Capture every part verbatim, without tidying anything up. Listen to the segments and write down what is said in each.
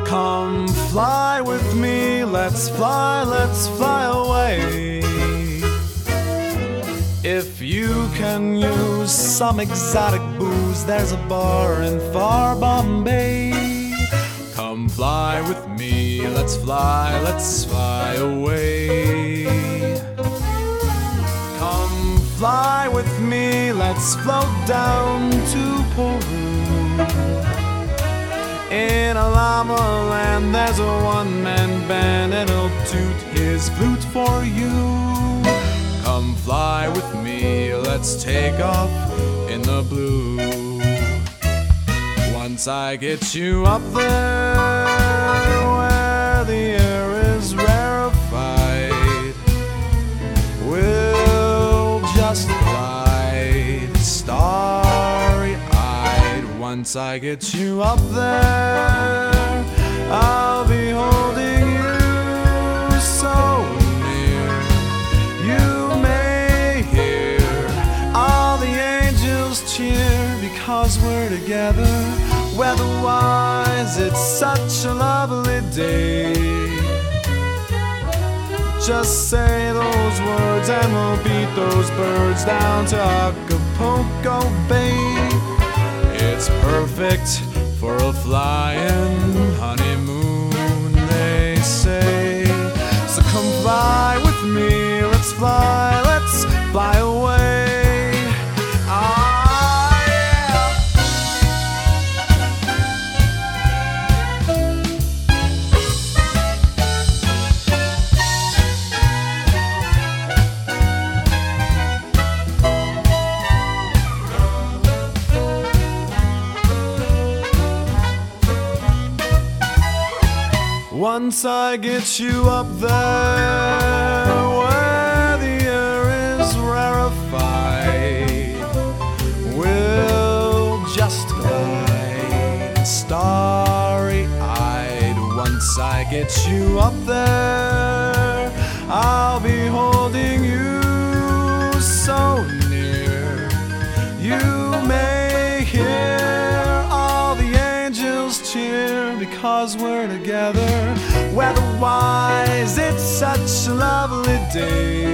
Come fly with me, let's fly, let's fly away. If you can use some exotic booze, there's a bar in far Bombay. Come fly with me, let's fly, let's fly away. Come fly with me, let's float down to Peru. In a llama land there's a one-man band, and he'll toot his flute for you. Come fly with me, let's take off in the blue. Once I get you up there where the air is rarefied, we'll just glide starry-eyed. Once I get you up there, I'll be holding you so near. You may hear all the angels cheer because we're together. Weather-wise, it's such a lovely day. Just say those words and we'll beat those birds down to Acapulco Bay. It's perfect for a flying honeymoon, they say. So come fly with me, let's fly, let's fly away. Once I get you up there where the air is rarefied, we'll just glide starry-eyed. Once I get you up there, I'll be holding you so near. You may hear all the angels cheer because we're together. Weather-wise, it's such a lovely day.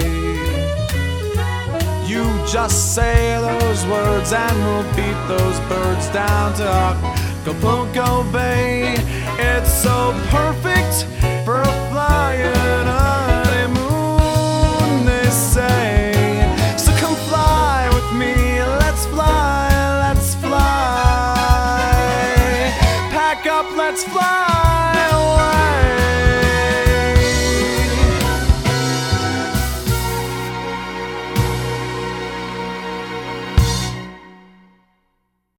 You just say those words and we'll beat those birds down to Acapulco Bay. It's so perfect for a flying honeymoon, they say. So come fly with me, let's fly, let's fly. Pack up, let's fly.